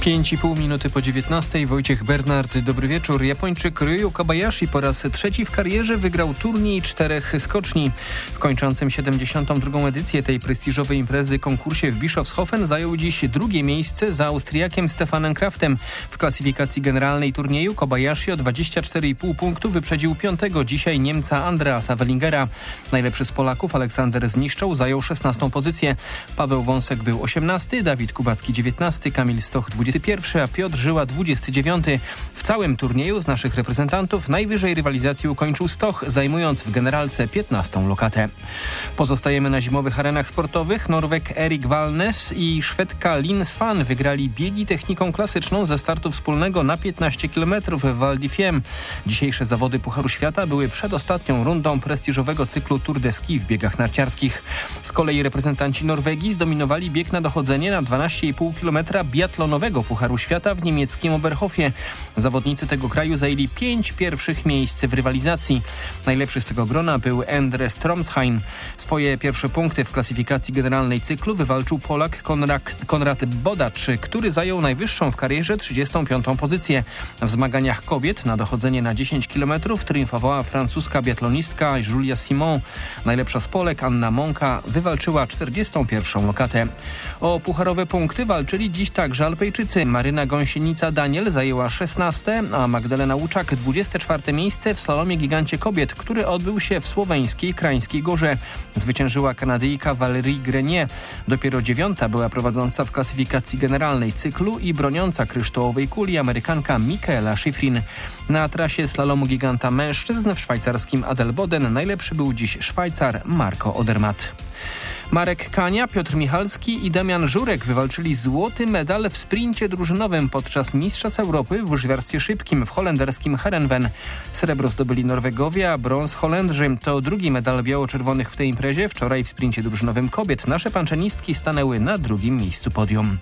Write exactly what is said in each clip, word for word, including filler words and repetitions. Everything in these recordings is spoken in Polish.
pięć i pół minuty po dziewiętnastej. Wojciech Bernard, dobry wieczór. Japończyk Ryu Kobayashi po raz trzeci w karierze wygrał turniej czterech skoczni. W kończącym siedemdziesiątą drugą edycję tej prestiżowej imprezy konkursie w Bischofshofen zajął dziś drugie miejsce za Austriakiem Stefanem Kraftem. W klasyfikacji generalnej turnieju Kobayashi o dwadzieścia cztery i pół punktu wyprzedził piątego dzisiaj Niemca Andreasa Wellingera. Najlepszy z Polaków Aleksander Zniszczał zajął szesnastą pozycję. Paweł Wąsek był osiemnasty, Dawid Kubacki dziewiętnasty, Kamil Stoch dwudziesty pierwszy, a Piotr Żyła dwudziesty dziewiąty. W całym turnieju z naszych reprezentantów najwyżej rywalizacji ukończył Stoch, zajmując w generalce piętnastą lokatę. Pozostajemy na zimowych arenach sportowych. Norweg Erik Valnes i Szwedka Linn Svan wygrali biegi techniką klasyczną ze startu wspólnego na piętnaście kilometrów w Val di Fiemme. Dzisiejsze zawody Pucharu Świata były przedostatnią rundą prestiżowego cyklu Tour de Ski w biegach narciarskich. Z kolei reprezentanci Norwegii zdominowali bieg na dochodzenie na dwanaście i pół kilometra biatlonowego Pucharu Świata w niemieckim Oberhofie. Zawodnicy tego kraju zajęli pięć pierwszych miejsc w rywalizacji. Najlepszy z tego grona był Endre Stromsheim. Swoje pierwsze punkty w klasyfikacji generalnej cyklu wywalczył Polak Konrad, Konrad Bodacz, który zajął najwyższą w karierze trzydziestą piątą pozycję. W zmaganiach kobiet na dochodzenie na dziesięć kilometrów triumfowała francuska biatlonistka Julia Simon. Najlepsza z Polek Anna Monka wywalczyła czterdziestą pierwszą lokatę. O pucharowe punkty walczyli dziś także Alpejczycy. Maryna Gąsienica-Daniel zajęła szesnaste, a Magdalena Łuczak dwudzieste czwarte miejsce w slalomie gigancie kobiet, który odbył się w słoweńskiej Krańskiej Górze. Zwyciężyła Kanadyjka Valérie Grenier. Dopiero dziewiąta była prowadząca w klasyfikacji generalnej cyklu i broniąca kryształowej kuli Amerykanka Michaela Schifrin. Na trasie slalomu giganta mężczyzn w szwajcarskim Adelboden najlepszy był dziś Szwajcar Marco Odermatt. Marek Kania, Piotr Michalski i Damian Żurek wywalczyli złoty medal w sprincie drużynowym podczas Mistrzostw Europy w łyżwiarstwie szybkim w holenderskim Heerenveen. Srebro zdobyli Norwegowie, a brąz Holendrzy. To drugi medal biało-czerwonych w tej imprezie. Wczoraj w sprincie drużynowym kobiet nasze panczenistki stanęły na drugim miejscu podium.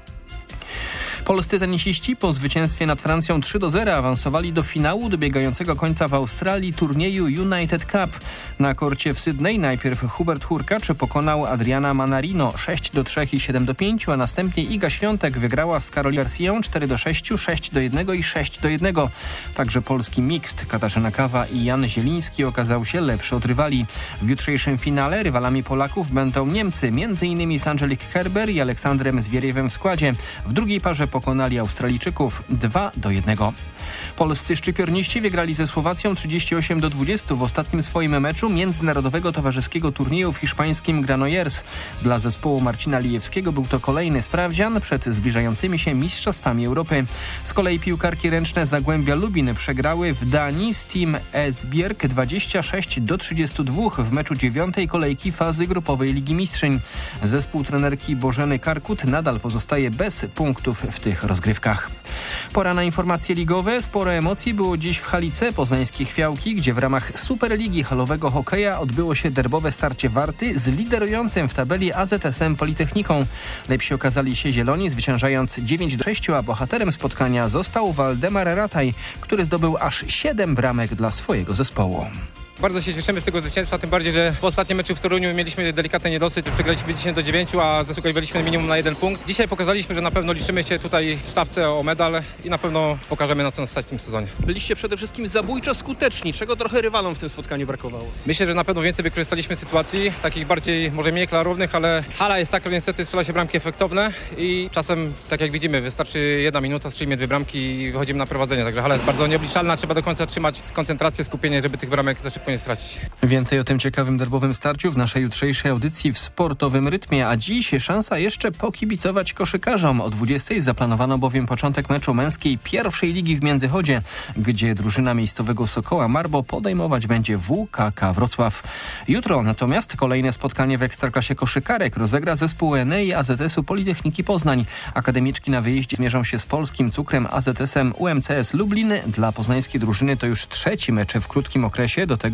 Polscy tenisiści po zwycięstwie nad Francją trzy do zera awansowali do finału dobiegającego końca w Australii turnieju United Cup. Na korcie w Sydney najpierw Hubert Hurkacz pokonał Adriana Manarino sześć do trzech i siedem do pięciu, a następnie Iga Świątek wygrała z Karoliną Garcją cztery do sześciu, sześć do jednego i sześć do jednego. Także polski mixt Katarzyna Kawa i Jan Zieliński okazał się lepszy od rywali. W jutrzejszym finale rywalami Polaków będą Niemcy, między innymi z Angelique Kerber i Aleksandrem Zwieriewem w składzie. W drugiej parze pokonali Australijczyków dwa do jednego. Polscy szczypiorniści wygrali ze Słowacją trzydzieści osiem do dwudziestu w ostatnim swoim meczu międzynarodowego towarzyskiego turnieju w hiszpańskim Granollers. Dla zespołu Marcina Lijewskiego był to kolejny sprawdzian przed zbliżającymi się Mistrzostwami Europy. Z kolei piłkarki ręczne Zagłębia Lubin przegrały w Danii z Team Esbjerg dwadzieścia sześć do trzydziestu dwóch w meczu dziewiątej kolejki fazy grupowej Ligi Mistrzyń. Zespół trenerki Bożeny Karkut nadal pozostaje bez punktów w tych rozgrywkach. Pora na informacje ligowe. Sporo emocji było dziś w hali C poznańskiej Chwiałki, gdzie w ramach Superligi halowego hokeja odbyło się derbowe starcie Warty z liderującym w tabeli A Z S M Politechniką. Lepsi okazali się zieloni, zwyciężając dziewięć do sześciu, a bohaterem spotkania został Waldemar Rataj, który zdobył aż siedem bramek dla swojego zespołu. Bardzo się cieszymy z tego zwycięstwa, tym bardziej, że po ostatnim meczu w Toruniu mieliśmy delikatny niedosyt, przegraliśmy dziesięć do dziewięciu, a zasługiwaliśmy minimum na jeden punkt. Dzisiaj pokazaliśmy, że na pewno liczymy się tutaj w stawce o medal i na pewno pokażemy, na co nas stać w tym sezonie. Byliście przede wszystkim zabójczo skuteczni, czego trochę rywalom w tym spotkaniu brakowało. Myślę, że na pewno więcej wykorzystaliśmy sytuacji, takich bardziej, może mniej klarownych, ale hala jest taka, że niestety strzela się bramki efektowne i czasem, tak jak widzimy, wystarczy jedna minuta, strzelimy dwie bramki i wychodzimy na prowadzenie, także hala jest bardzo nieobliczalna, trzeba do końca trzymać koncentrację, skupienie, żeby tych bramek za szybko nie stracić. Więcej o tym ciekawym derbowym starciu w naszej jutrzejszej audycji w sportowym rytmie, a dziś szansa jeszcze pokibicować koszykarzom. O dwudziestej zaplanowano bowiem początek meczu męskiej pierwszej ligi w Międzychodzie, gdzie drużyna miejscowego Sokoła Marbo podejmować będzie W K K Wrocław. Jutro natomiast kolejne spotkanie w Ekstraklasie koszykarek rozegra zespół N E I A Z S-u Politechniki Poznań. Akademiczki na wyjeździe zmierzą się z polskim cukrem A Z S-em U M C S Lublin. Dla poznańskiej drużyny to już trzeci mecz w krótkim okresie, do tego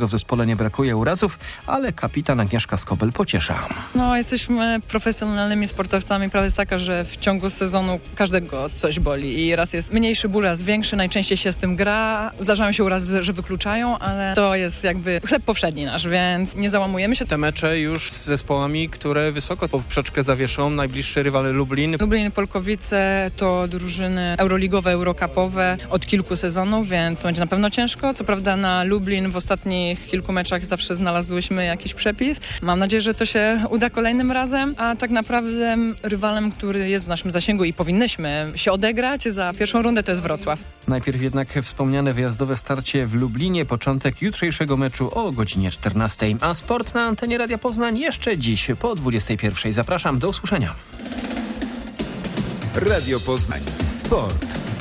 w zespole nie brakuje urazów, ale kapitan Agnieszka Skobel pociesza. No, jesteśmy profesjonalnymi sportowcami. Prawda jest taka, że w ciągu sezonu każdego coś boli i raz jest mniejszy ból, raz większy. Najczęściej się z tym gra. Zdarzają się urazy, że wykluczają, ale to jest jakby chleb powszedni nasz, więc nie załamujemy się. Te mecze już z zespołami, które wysoko poprzeczkę zawieszą. Najbliższy rywal Lublin. Lublin, Polkowice to drużyny euroligowe, eurocupowe od kilku sezonów, więc to będzie na pewno ciężko. Co prawda na Lublin w ostatnich kilku meczach zawsze znalazłyśmy jakiś przepis. Mam nadzieję, że to się uda kolejnym razem, a tak naprawdę rywalem, który jest w naszym zasięgu i powinnyśmy się odegrać za pierwszą rundę, to jest Wrocław. Najpierw jednak wspomniane wyjazdowe starcie w Lublinie, początek jutrzejszego meczu o godzinie czternastej, a sport na antenie Radia Poznań jeszcze dziś po dwudziestej pierwszej. Zapraszam, do usłyszenia. Radio Poznań. Sport.